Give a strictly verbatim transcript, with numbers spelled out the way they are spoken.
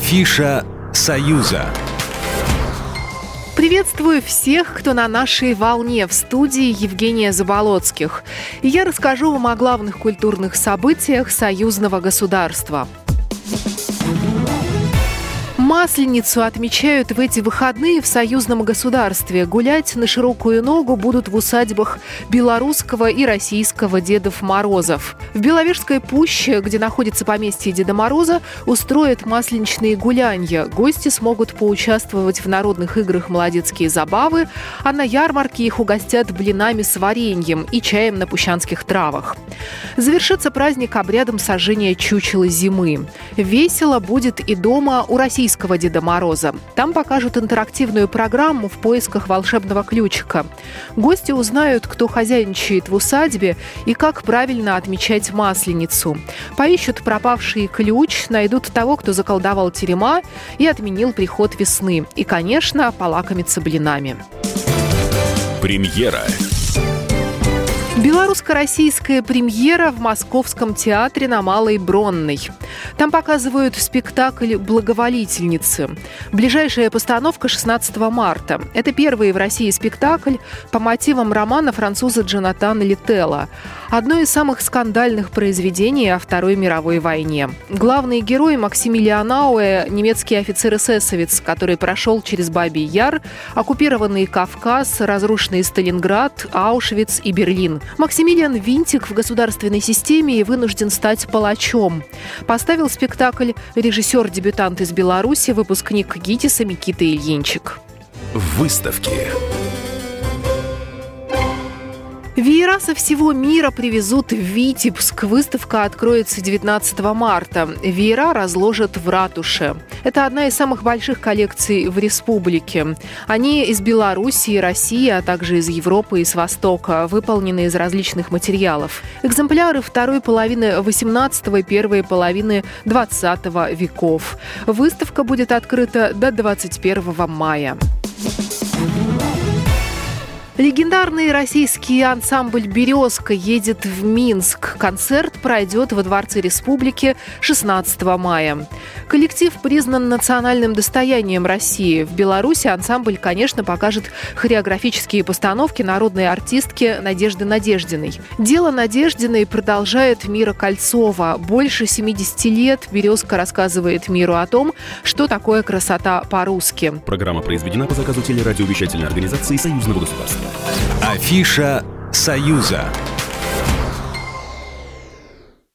Афиша «Союза». Приветствую всех, кто на нашей волне. В студии Евгения Заболоцких. И я расскажу вам о главных культурных событиях союзного государства. Масленицу отмечают в эти выходные в союзном государстве. Гулять на широкую ногу будут в усадьбах белорусского и российского Дедов Морозов. В Беловежской пуще, где находится поместье Деда Мороза, устроят масленичные гулянья. Гости смогут поучаствовать в народных играх «Молодецкие забавы», а на ярмарке их угостят блинами с вареньем и чаем на пущанских травах. Завершится праздник обрядом сожжения чучела зимы. Весело будет и дома у российского Деда Мороза. Там покажут интерактивную программу в поисках волшебного ключика. Гости узнают, кто хозяйничает в усадьбе и как правильно отмечать Масленицу. Поищут пропавший ключ, найдут того, кто заколдовал терема и отменил приход весны. И, конечно, полакомятся блинами. Премьера. Белорусско-российская премьера в Московском театре на Малой Бронной. Там показывают спектакль «Благоволительницы». Ближайшая постановка шестнадцатого марта. Это первый в России спектакль по мотивам романа француза Джонатана Литтела. Одно из самых скандальных произведений о Второй мировой войне. Главный герой Максимилиан Ауэ – немецкий офицер-эсэсовец, который прошел через Бабий Яр, оккупированный Кавказ, разрушенный Сталинград, Аушвиц и Берлин. Максимилиан – винтик в государственной системе и вынужден стать палачом. Поставил спектакль режиссер-дебютант из Беларуси, выпускник ГИТИСа Микита Ильинчик. Выставки. Веера со всего мира привезут в Витебск. Выставка откроется девятнадцатого марта. Веера разложат в ратуше. Это одна из самых больших коллекций в республике. Они из Белоруссии, России, а также из Европы и с Востока, выполнены из различных материалов. Экземпляры второй половины восемнадцатого и первой половины двадцатого веков. Выставка будет открыта до двадцать первого мая. Легендарный российский ансамбль «Березка» едет в Минск. Концерт пройдет во Дворце Республики шестнадцатого мая. Коллектив признан национальным достоянием России. В Беларуси ансамбль, конечно, покажет хореографические постановки народной артистки Надежды Надеждиной. Дело Надеждиной продолжает Мира Кольцова. Больше семидесяти лет «Березка» рассказывает миру о том, что такое красота по-русски. Программа произведена по заказу телерадиовещательной организации Союзного государства. Афиша «Союза».